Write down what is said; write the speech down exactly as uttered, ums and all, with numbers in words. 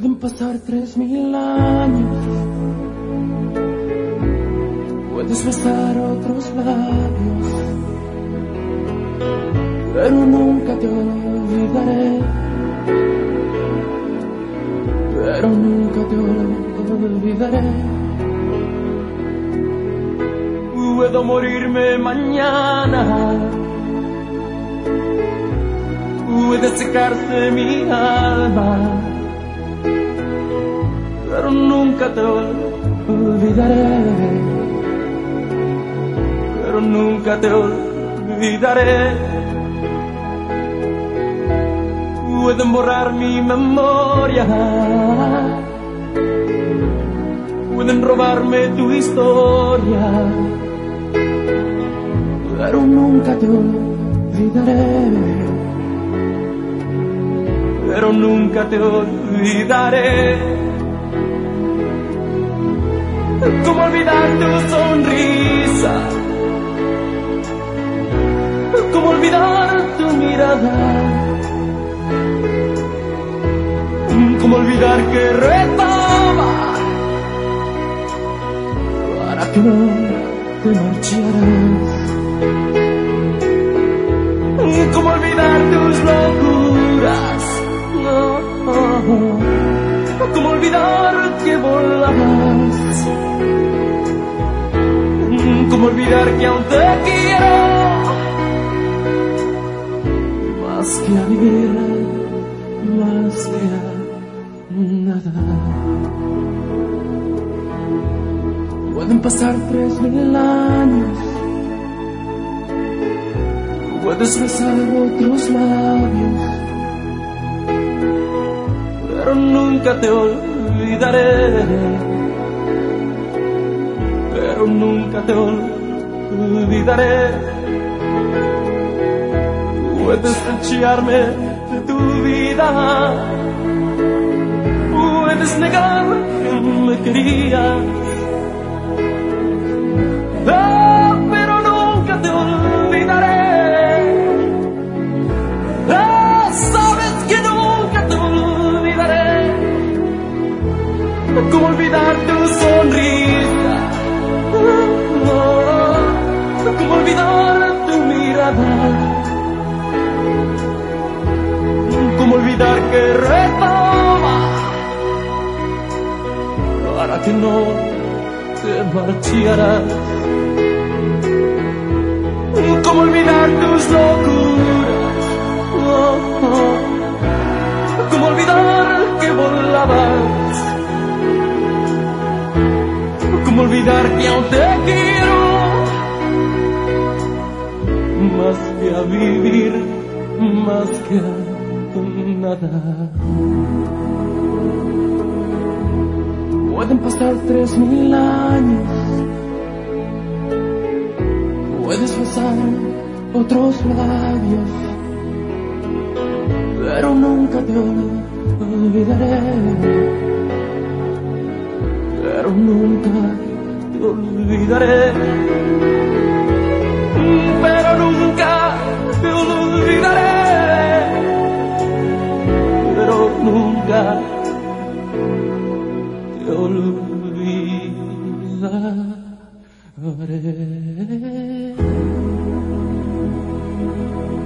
Pueden pasar tres mil años, puedes besar otros labios, pero nunca te olvidaré, pero nunca te olvidaré. Puedo morirme mañana, puede secarse mi alma, pero nunca te olvidaré, pero nunca te olvidaré. Pueden borrar mi memoria, pueden robarme tu historia, pero nunca te olvidaré, pero nunca te olvidaré. ¿Cómo olvidar tu sonrisa? ¿Cómo olvidar tu mirada? ¿Cómo olvidar que rezaba para que no te marcharas? ¿Cómo olvidar tus locuras? No. ¿Cómo olvidar que volabas? ¿Cómo olvidar que aún te quiero más que a vivir, más que a nada? Pueden pasar tres mil años, puedes besar otros labios, pero nunca te olvidaré, pero nunca te olvidaré. Puedes echarme de tu vida, puedes negar que me querías, oh, pero nunca te olvidaré. Oh, sabes que nunca te olvidaré. ¿Cómo olvidar tu sonrisa? Oh, ¿cómo olvidar tu mirada? ¿Cómo olvidar que rezaba para que no te marcharas? ¿Cómo olvidar tus locuras? Oh, oh. ¿Cómo olvidar que volabas? ¿Cómo olvidar que aún te quiero más que a vivir, más que a nada? Pueden pasar tres mil años, puedes besar otros labios, pero nunca te olvidaré, pero nunca te olvidaré, pero nunca te olvidaré, pero nunca te olvidaré.